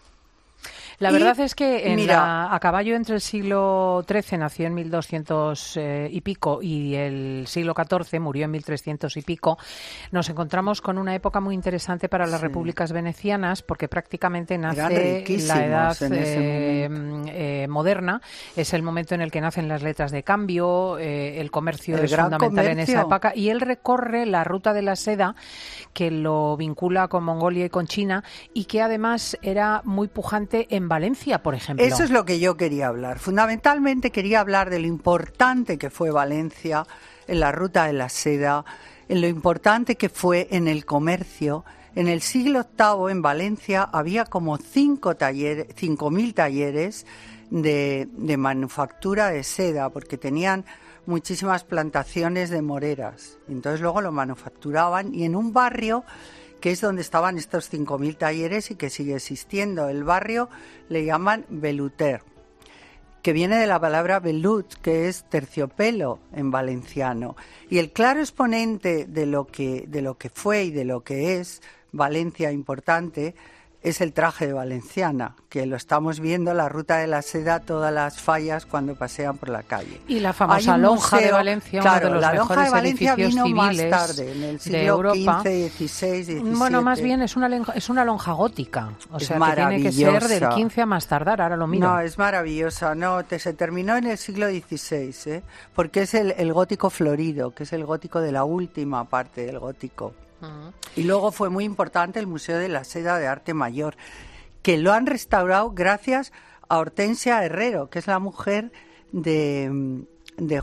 La Y, verdad es que en mira, la- a caballo entre el siglo trece, nació en mil doscientos eh, y pico, y el siglo catorce, murió en mil trescientos y pico, nos encontramos con una época muy interesante para las Sí. repúblicas venecianas, porque prácticamente Eran nace riquísimos la edad en ese eh, eh, moderna, es el momento en el que nacen las letras de cambio, eh, el comercio El es gran fundamental en esa comercio. época, y él recorre la ruta de la seda que lo vincula con Mongolia y con China, y que además era muy pujante en Valencia, por ejemplo. Eso es lo que yo quería hablar. Fundamentalmente quería hablar de lo importante que fue Valencia en la ruta de la seda, en lo importante que fue en el comercio. En el siglo octavo en Valencia había como cinco talleres, cinco mil talleres de, de manufactura de seda, porque tenían muchísimas plantaciones de moreras. Entonces luego lo manufacturaban y en un barrio que es donde estaban estos cinco mil talleres y que sigue existiendo. El barrio le llaman Veluter, que viene de la palabra velut, que es terciopelo en valenciano. Y el claro exponente de lo que, de lo que fue y de lo que es Valencia importante es el traje de valenciana, que lo estamos viendo, la ruta de la seda, todas las fallas cuando pasean por la calle. Y la Hay famosa un lonja de museo- Valencia, claro, uno de los la lonja mejores de Valencia edificios vino más civiles tarde, en el de siglo Europa. quince, dieciséis, diecisiete. Bueno, más bien es una, lenja- es una lonja gótica, o Es sea, que tiene que ser del maravillosa. quince a más tardar, ahora lo miro. No, es maravillosa. No, te, se terminó en el siglo dieciséis, ¿eh? Porque es el, el gótico florido, que es el gótico de la última parte del gótico. Ujú. Y luego fue muy importante el Museo de la Seda de Arte Mayor, que lo han restaurado gracias a Hortensia Herrero, que es la mujer de, de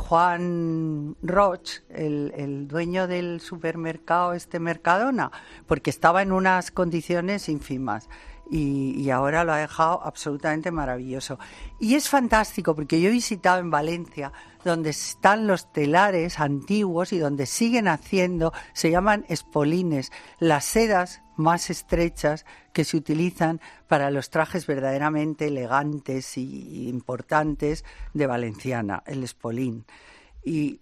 Juan Roch, el, el dueño del supermercado este Mercadona, porque estaba en unas condiciones ínfimas. Y, y ahora lo ha dejado absolutamente maravilloso. Y es fantástico porque yo he visitado en Valencia, donde están los telares antiguos y donde siguen haciendo, se llaman espolines, las sedas más estrechas que se utilizan para los trajes verdaderamente elegantes y importantes de Valenciana, el espolín. Y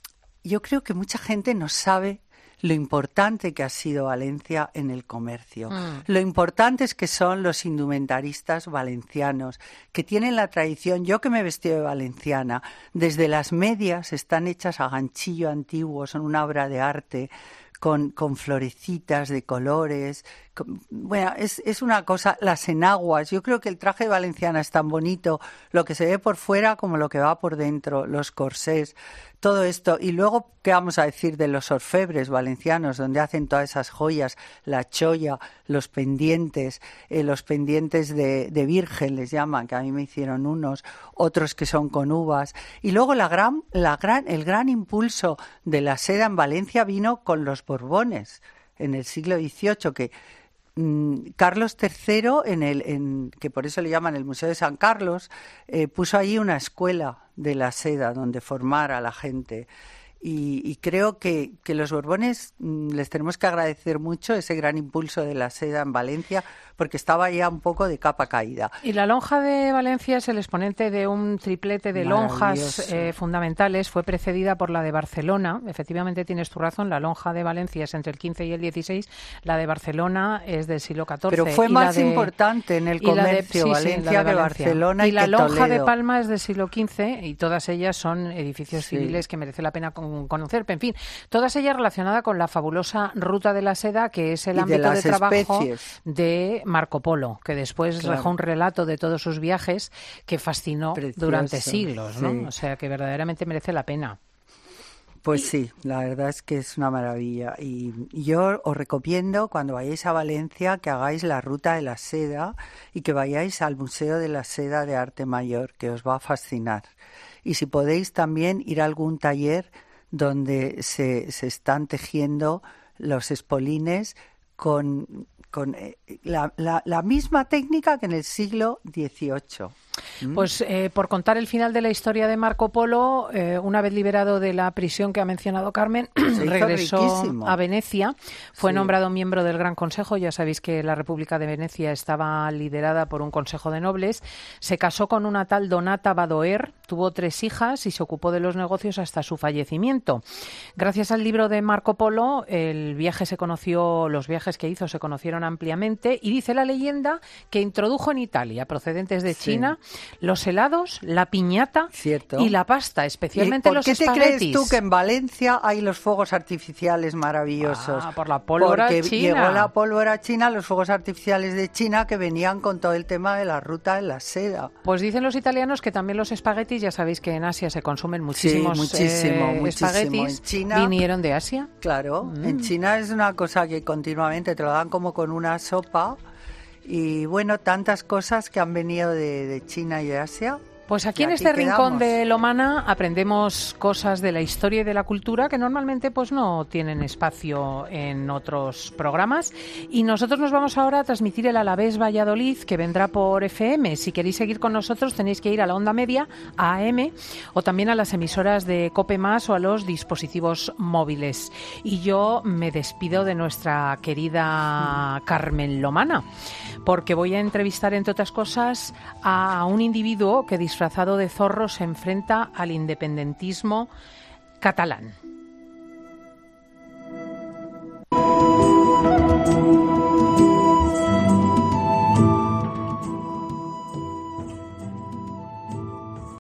yo creo que mucha gente no sabe lo importante que ha sido Valencia en el comercio, mm. lo importantes que son los indumentaristas valencianos, que tienen la tradición. Yo que me he vestido de valenciana, desde las medias están hechas a ganchillo antiguo, son una obra de arte, con, con florecitas de colores. Con, bueno, es, es una cosa, las enaguas. Yo creo que el traje de valenciana es tan bonito, lo que se ve por fuera como lo que va por dentro, los corsés, todo esto. Y luego, ¿qué vamos a decir de los orfebres valencianos, donde hacen todas esas joyas, la cholla, los pendientes, eh, los pendientes de, de virgen les llaman, que a mí me hicieron unos, otros que son con uvas. Y luego la gran, la gran, el gran impulso de la seda en Valencia vino con los Borbones en el siglo dieciocho, que mmm, Carlos tercero, en el, en, que por eso le llaman el Museo de San Carlos, eh, puso allí una escuela de la seda donde formar a la gente. Y, y creo que, que los Borbones mmm, les tenemos que agradecer mucho ese gran impulso de la seda en Valencia, porque estaba ya un poco de capa caída. Y la lonja de Valencia es el exponente de un triplete de lonjas eh, fundamentales. Fue precedida por la de Barcelona. Efectivamente, tienes tu razón, la lonja de Valencia es entre el quince y el dieciséis, la de Barcelona es del siglo catorce. Pero fue y más de, importante en el comercio de, sí, Valencia sí, de que Barcelona y, y la que lonja Toledo. de Palma es del siglo quince y todas ellas son edificios sí. civiles que merece la pena conocer. En fin, todas ellas relacionadas con la fabulosa ruta de la seda, que es el y ámbito de, de trabajo especies. de Marco Polo, que después claro. dejó un relato de todos sus viajes que fascinó Precioso, durante siglos, ¿no? Sí. O sea, que verdaderamente merece la pena. Pues sí, la verdad es que es una maravilla. Y yo os recomiendo, cuando vayáis a Valencia, que hagáis la ruta de la seda y que vayáis al Museo de la Seda de Arte Mayor, que os va a fascinar. Y si podéis también ir a algún taller donde se, se están tejiendo los espolines con, con la, la, la misma técnica que en el siglo dieciocho. Pues eh, por contar el final de la historia de Marco Polo, eh, una vez liberado de la prisión que ha mencionado Carmen, regresó riquísimo. a Venecia, fue sí. nombrado miembro del Gran Consejo. Ya sabéis que la República de Venecia estaba liderada por un consejo de nobles. Se casó con una tal Donata Badoer, tuvo tres hijas y se ocupó de los negocios hasta su fallecimiento. Gracias al libro de Marco Polo, el viaje se conoció, los viajes que hizo se conocieron ampliamente, y dice la leyenda que introdujo en Italia, procedentes de China, sí. los helados, la piñata Cierto. y la pasta, especialmente los espaguetis. ¿Por qué te crees tú que en Valencia hay los fuegos artificiales maravillosos? Ah, por la pólvora Porque china. llegó la pólvora china, los fuegos artificiales de China, que venían con todo el tema de la ruta de la seda. Pues dicen los italianos que también los espaguetis, ya sabéis que en Asia se consumen muchísimos sí, muchísimo, eh, muchísimo. espaguetis. En China, ¿vinieron de Asia? Claro, mm. en China es una cosa que continuamente te lo dan como con una sopa. Y bueno, tantas cosas que han venido de, de China y de Asia. Pues aquí en aquí este quedamos. rincón de Lomana aprendemos cosas de la historia y de la cultura que normalmente pues no tienen espacio en otros programas. Y nosotros nos vamos ahora a transmitir el Alavés Valladolid, que vendrá por F M. Si queréis seguir con nosotros tenéis que ir a la onda media, a A M, o también a las emisoras de COPE Más o a los dispositivos móviles. Y yo me despido de nuestra querida Carmen Lomana, porque voy a entrevistar, entre otras cosas, a un individuo que disfrazado de zorro se enfrenta al independentismo catalán.